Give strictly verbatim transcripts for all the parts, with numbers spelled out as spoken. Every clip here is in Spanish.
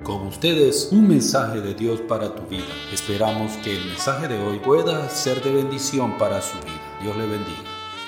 Con ustedes, un mensaje de Dios para tu vida. Esperamos que el mensaje de hoy pueda ser de bendición para su vida. Dios le bendiga.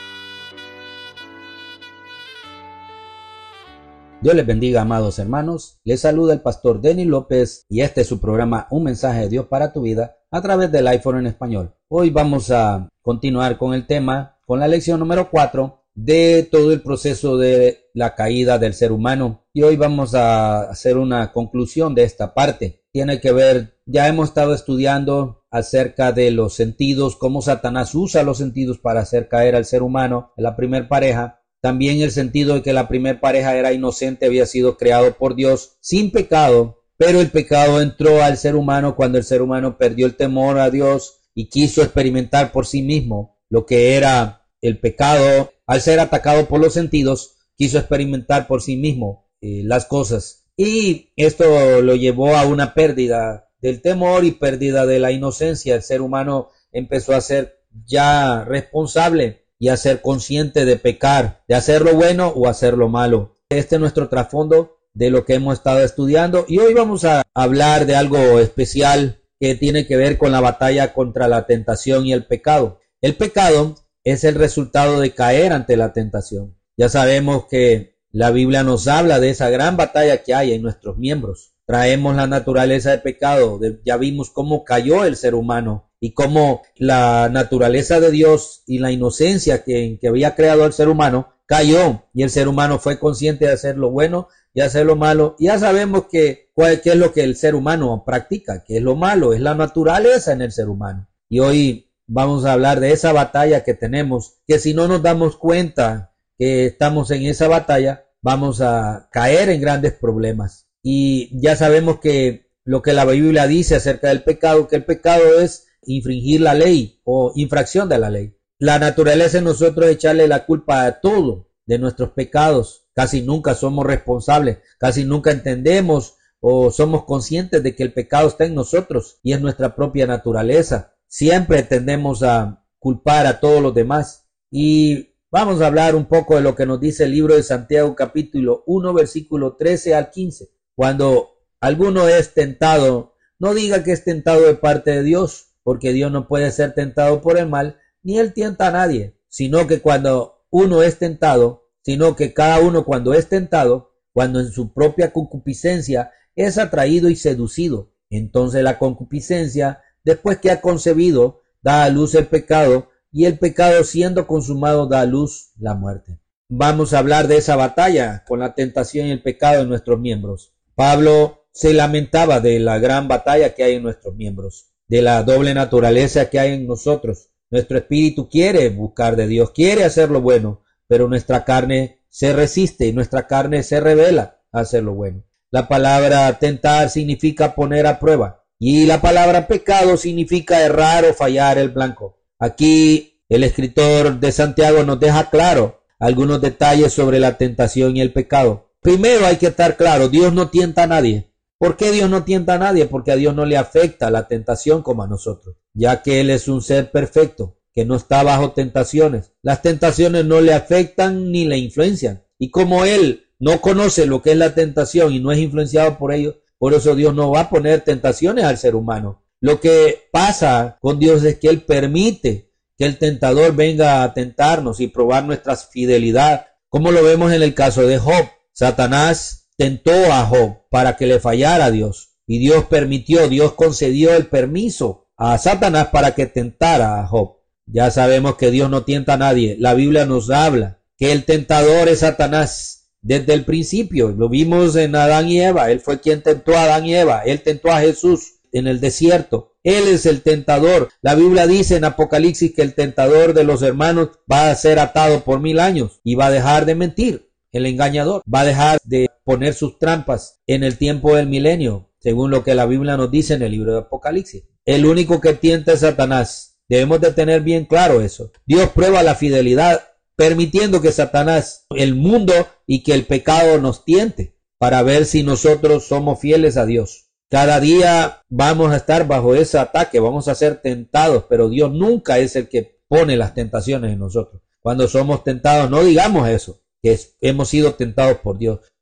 Dios les bendiga, amados hermanos. Les saluda el pastor Denis López y este es su programa Un mensaje de Dios para tu vida a través del iPhone en español. Hoy vamos a continuar con el tema, con la lección número cuatro de todo el proceso de la caída del ser humano. Y hoy vamos a hacer una conclusión de esta parte. Tiene que ver, ya hemos estado estudiando acerca de los sentidos, cómo Satanás usa los sentidos para hacer caer al ser humano en la primer pareja. También el sentido de que la primer pareja era inocente, había sido creado por Dios sin pecado, pero el pecado entró al ser humano cuando el ser humano perdió el temor a Dios y quiso experimentar por sí mismo lo que era el pecado. Al ser atacado por los sentidos, quiso experimentar por sí mismo eh, las cosas. Y esto lo llevó a una pérdida del temor y pérdida de la inocencia. El ser humano empezó a ser ya responsable y a ser consciente de pecar, de hacer lo bueno o hacer lo malo. Este es nuestro trasfondo de lo que hemos estado estudiando. Y hoy vamos a hablar de algo especial que tiene que ver con la batalla contra la tentación y el pecado. El pecado es el resultado de caer ante la tentación. Ya sabemos que la Biblia nos habla de esa gran batalla que hay en nuestros miembros. Traemos la naturaleza de pecado. Ya vimos cómo cayó el ser humano y cómo la naturaleza de Dios y la inocencia que, que había creado al ser humano cayó y el ser humano fue consciente de hacer lo bueno y hacer lo malo. Ya sabemos que cuál, qué es lo que el ser humano practica, que es lo malo, es la naturaleza en el ser humano. Y hoy vamos a hablar de esa batalla que tenemos, que si no nos damos cuenta que estamos en esa batalla, vamos a caer en grandes problemas. Y ya sabemos que lo que la Biblia dice acerca del pecado, que el pecado es infringir la ley o infracción de la ley. La naturaleza en nosotros es echarle la culpa a todo de nuestros pecados. Casi nunca somos responsables, casi nunca entendemos o somos conscientes de que el pecado está en nosotros y es nuestra propia naturaleza. Siempre tendemos a culpar a todos los demás. Y vamos a hablar un poco de lo que nos dice el libro de Santiago capítulo uno versículo trece al quince. Cuando alguno es tentado, no diga que es tentado de parte de Dios, porque Dios no puede ser tentado por el mal, ni él tienta a nadie, sino que cuando uno es tentado, sino que cada uno cuando es tentado, cuando en su propia concupiscencia es atraído y seducido, entonces la concupiscencia, después que ha concebido, da a luz el pecado, y el pecado siendo consumado da a luz la muerte. Vamos a hablar de esa batalla con la tentación y el pecado en nuestros miembros. Pablo se lamentaba de la gran batalla que hay en nuestros miembros, de la doble naturaleza que hay en nosotros. Nuestro espíritu quiere buscar de Dios, quiere hacer lo bueno, pero nuestra carne se resiste y nuestra carne se revela a hacer lo bueno. La palabra tentar significa poner a prueba. Y la palabra pecado significa errar o fallar el blanco. Aquí el escritor de Santiago nos deja claro algunos detalles sobre la tentación y el pecado. Primero hay que estar claro, Dios no tienta a nadie. ¿Por qué Dios no tienta a nadie? Porque a Dios no le afecta la tentación como a nosotros, ya que Él es un ser perfecto, que no está bajo tentaciones. Las tentaciones no le afectan ni le influencian. Y como Él no conoce lo que es la tentación y no es influenciado por ello, por eso Dios no va a poner tentaciones al ser humano. Lo que pasa con Dios es que Él permite que el tentador venga a tentarnos y probar nuestra fidelidad, como lo vemos en el caso de Job. Satanás tentó a Job para que le fallara a Dios y Dios permitió, Dios concedió el permiso a Satanás para que tentara a Job. Ya sabemos que Dios no tienta a nadie. La Biblia nos habla que el tentador es Satanás. Desde el principio, lo vimos en Adán y Eva, él fue quien tentó a Adán y Eva, él tentó a Jesús en el desierto, él es el tentador. La Biblia dice en Apocalipsis que el tentador de los hermanos va a ser atado por mil años y va a dejar de mentir, el engañador, va a dejar de poner sus trampas en el tiempo del milenio, según lo que la Biblia nos dice en el libro de Apocalipsis. El único que tienta es Satanás, debemos de tener bien claro eso. Dios prueba la fidelidad permitiendo que Satanás, el mundo y que el pecado nos tiente para ver si nosotros somos fieles a Dios. Cada día vamos a estar bajo ese ataque, vamos a ser tentados, pero Dios nunca es el que pone las tentaciones en nosotros. Cuando somos tentados, no digamos eso, que es, hemos sido tentados por Dios,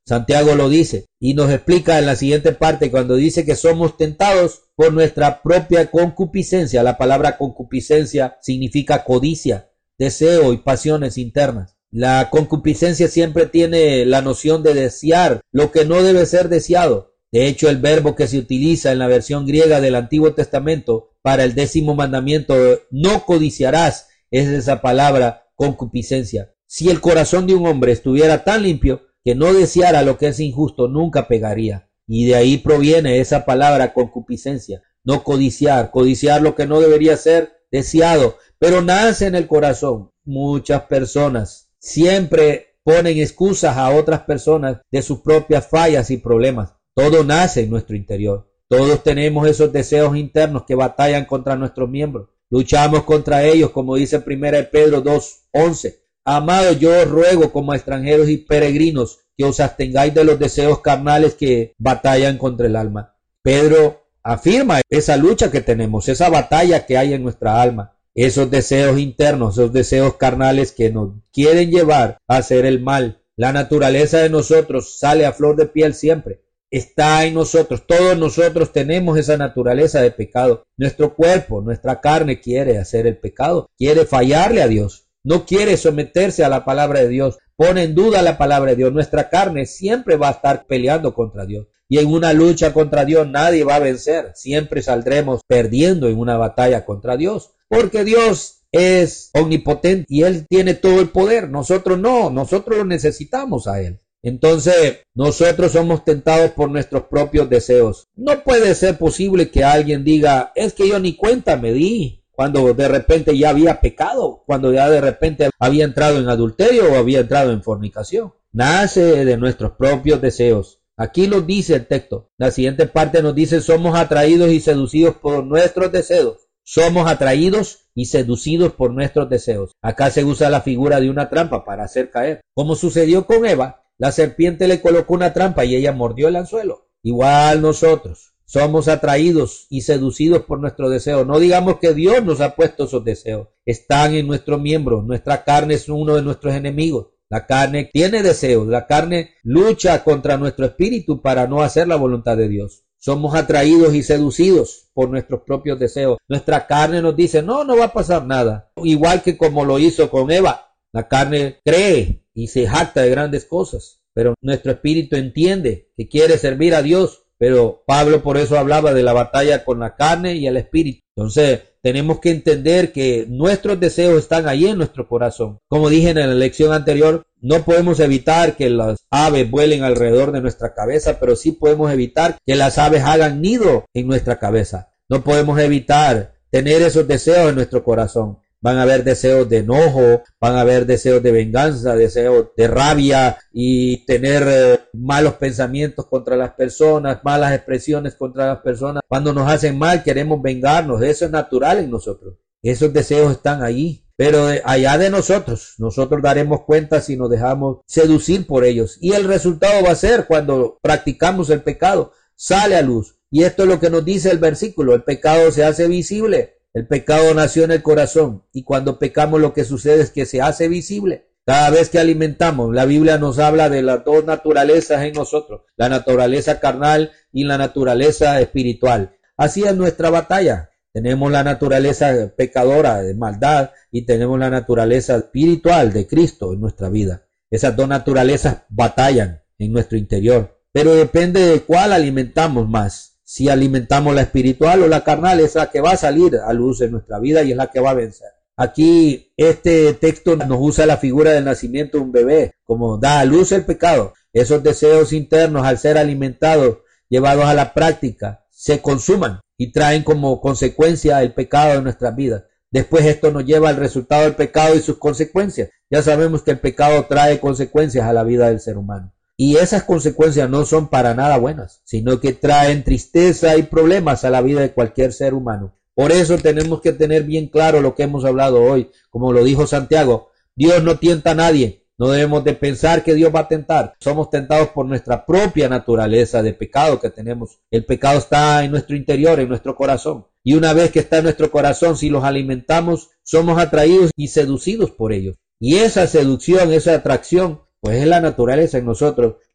Santiago lo dice y nos explica en la siguiente parte cuando dice que somos tentados por nuestra propia concupiscencia. La palabra concupiscencia significa codicia, deseo y pasiones internas. La concupiscencia siempre tiene la noción de desear lo que no debe ser deseado. De hecho, el verbo que se utiliza en la versión griega del Antiguo Testamento para el décimo mandamiento, no codiciarás, es esa palabra concupiscencia. Si el corazón de un hombre estuviera tan limpio que no deseara lo que es injusto, nunca pegaría. Y de ahí proviene esa palabra concupiscencia, no codiciar, codiciar lo que no debería ser deseado, pero nace en el corazón. Muchas personas siempre ponen excusas a otras personas de sus propias fallas y problemas. Todo nace en nuestro interior. Todos tenemos esos deseos internos que batallan contra nuestros miembros. Luchamos contra ellos, como dice primera de Pedro dos once. Amados, yo os ruego como extranjeros y peregrinos que os abstengáis de los deseos carnales que batallan contra el alma. Pedro afirma esa lucha que tenemos, esa batalla que hay en nuestra alma, esos deseos internos, esos deseos carnales que nos quieren llevar a hacer el mal. La naturaleza de nosotros sale a flor de piel siempre. Está en nosotros, todos nosotros tenemos esa naturaleza de pecado. Nuestro cuerpo, nuestra carne quiere hacer el pecado, quiere fallarle a Dios. No quiere someterse a la palabra de Dios, pone en duda la palabra de Dios. Nuestra carne siempre va a estar peleando contra Dios. Y en una lucha contra Dios nadie va a vencer. Siempre saldremos perdiendo en una batalla contra Dios. Porque Dios es omnipotente y Él tiene todo el poder. Nosotros no, nosotros lo necesitamos a Él. Entonces, nosotros somos tentados por nuestros propios deseos. No puede ser posible que alguien diga, es que yo ni cuenta me di. Cuando de repente ya había pecado, cuando ya de repente había entrado en adulterio o había entrado en fornicación. Nace de nuestros propios deseos. Aquí nos dice el texto. La siguiente parte nos dice, somos atraídos y seducidos por nuestros deseos. Somos atraídos y seducidos por nuestros deseos. Acá se usa la figura de una trampa para hacer caer. Como sucedió con Eva, la serpiente le colocó una trampa y ella mordió el anzuelo. Igual nosotros. Somos atraídos y seducidos por nuestro deseo. No digamos que Dios nos ha puesto esos deseos. Están en nuestros miembros. Nuestra carne es uno de nuestros enemigos. La carne tiene deseos. La carne lucha contra nuestro espíritu para no hacer la voluntad de Dios. Somos atraídos y seducidos por nuestros propios deseos. Nuestra carne nos dice, no, no va a pasar nada. Igual que como lo hizo con Eva. La carne cree y se jacta de grandes cosas. Pero nuestro espíritu entiende que quiere servir a Dios. Pero Pablo por eso hablaba de la batalla con la carne y el espíritu. Entonces tenemos que entender que nuestros deseos están ahí en nuestro corazón. Como dije en la lección anterior, no podemos evitar que las aves vuelen alrededor de nuestra cabeza, pero sí podemos evitar que las aves hagan nido en nuestra cabeza. No podemos evitar tener esos deseos en nuestro corazón. Van a haber deseos de enojo, van a haber deseos de venganza, deseos de rabia y tener eh, malos pensamientos contra las personas, malas expresiones contra las personas. Cuando nos hacen mal queremos vengarnos, eso es natural en nosotros. Esos deseos están ahí, pero de, allá de nosotros, nosotros daremos cuenta si nos dejamos seducir por ellos. Y el resultado va a ser cuando practicamos el pecado, sale a luz. Y esto es lo que nos dice el versículo, el pecado se hace visible. El pecado nació en el corazón y cuando pecamos lo que sucede es que se hace visible. Cada vez que alimentamos, la Biblia nos habla de las dos naturalezas en nosotros, la naturaleza carnal y la naturaleza espiritual. Así es nuestra batalla. Tenemos la naturaleza pecadora de maldad y tenemos la naturaleza espiritual de Cristo en nuestra vida. Esas dos naturalezas batallan en nuestro interior, pero depende de cuál alimentamos más. Si alimentamos la espiritual o la carnal, es la que va a salir a luz en nuestra vida y es la que va a vencer. Aquí este texto nos usa la figura del nacimiento de un bebé, como da a luz el pecado. Esos deseos internos, al ser alimentados, llevados a la práctica, se consuman y traen como consecuencia el pecado de nuestras vidas. Después esto nos lleva al resultado del pecado y sus consecuencias. Ya sabemos que el pecado trae consecuencias a la vida del ser humano. Y esas consecuencias no son para nada buenas, sino que traen tristeza y problemas a la vida de cualquier ser humano. Por eso tenemos que tener bien claro lo que hemos hablado hoy. Como lo dijo Santiago, Dios no tienta a nadie. No debemos de pensar que Dios va a tentar. Somos tentados por nuestra propia naturaleza de pecado que tenemos. El pecado está en nuestro interior, en nuestro corazón. Y una vez que está en nuestro corazón, si los alimentamos, somos atraídos y seducidos por ellos. Y esa seducción, esa atracción, pues es la naturaleza en nosotros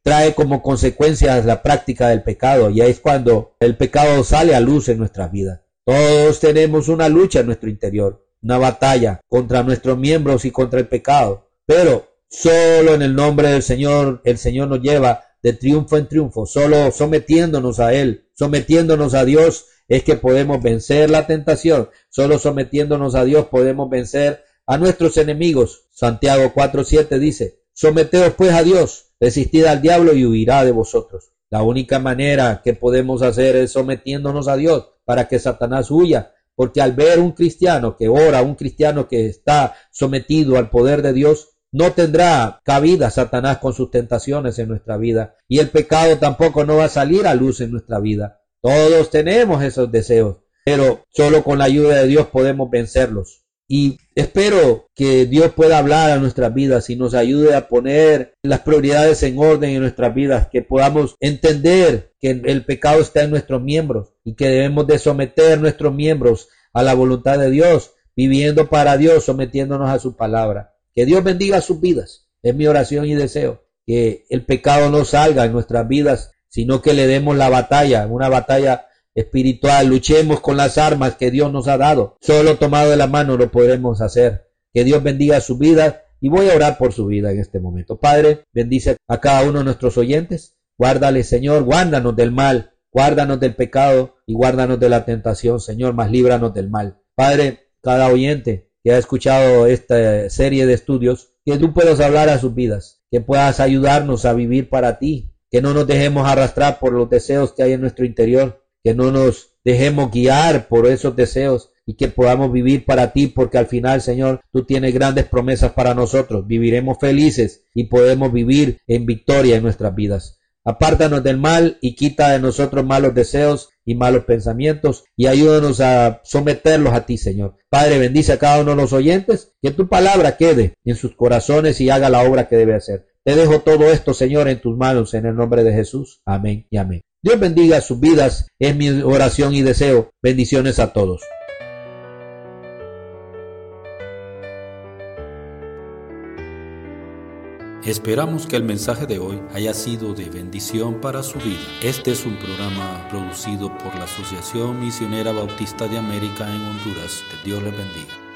trae como consecuencia la práctica del pecado, y ahí es cuando el pecado sale a luz en nuestras vidas. Todos tenemos una lucha en nuestro interior, una batalla contra nuestros miembros y contra el pecado, pero solo en el nombre del Señor, el Señor nos lleva de triunfo en triunfo. Solo sometiéndonos a Él, sometiéndonos a Dios, es que podemos vencer la tentación. Solo sometiéndonos a Dios podemos vencer a nuestros enemigos. Santiago cuatro siete dice: someteos pues a Dios, resistid al diablo y huirá de vosotros. La única manera que podemos hacer es sometiéndonos a Dios para que Satanás huya, porque al ver un cristiano que ora, un cristiano que está sometido al poder de Dios, no tendrá cabida Satanás con sus tentaciones en nuestra vida, y el pecado tampoco no va a salir a luz en nuestra vida. Todos tenemos esos deseos, pero solo con la ayuda de Dios podemos vencerlos. Y espero que Dios pueda hablar a nuestras vidas y nos ayude a poner las prioridades en orden en nuestras vidas, que podamos entender que el pecado está en nuestros miembros y que debemos de someter nuestros miembros a la voluntad de Dios, viviendo para Dios, sometiéndonos a su palabra. Que Dios bendiga sus vidas. Es mi oración y deseo que el pecado no salga en nuestras vidas, sino que le demos la batalla, una batalla espiritual. Luchemos con las armas que Dios nos ha dado. Solo tomado de la mano lo podremos hacer. Que Dios bendiga su vida, y voy a orar por su vida en este momento. Padre, bendice a cada uno de nuestros oyentes. Guárdale, Señor, guárdanos del mal, guárdanos del pecado y guárdanos de la tentación, Señor, mas líbranos del mal. Padre, cada oyente que ha escuchado esta serie de estudios, que tú puedas hablar a sus vidas, que puedas ayudarnos a vivir para ti, que no nos dejemos arrastrar por los deseos que hay en nuestro interior, que no nos dejemos guiar por esos deseos y que podamos vivir para ti, porque al final, Señor, tú tienes grandes promesas para nosotros. Viviremos felices y podemos vivir en victoria en nuestras vidas. Apártanos del mal y quita de nosotros malos deseos y malos pensamientos, y ayúdanos a someterlos a ti, Señor. Padre, bendice a cada uno de los oyentes, que tu palabra quede en sus corazones y haga la obra que debe hacer. Te dejo todo esto, Señor, en tus manos, en el nombre de Jesús. Amén y amén. Dios bendiga sus vidas, es mi oración y deseo. Bendiciones a todos. Esperamos que el mensaje de hoy haya sido de bendición para su vida. Este es un programa producido por la Asociación Misionera Bautista de América en Honduras. Que Dios les bendiga.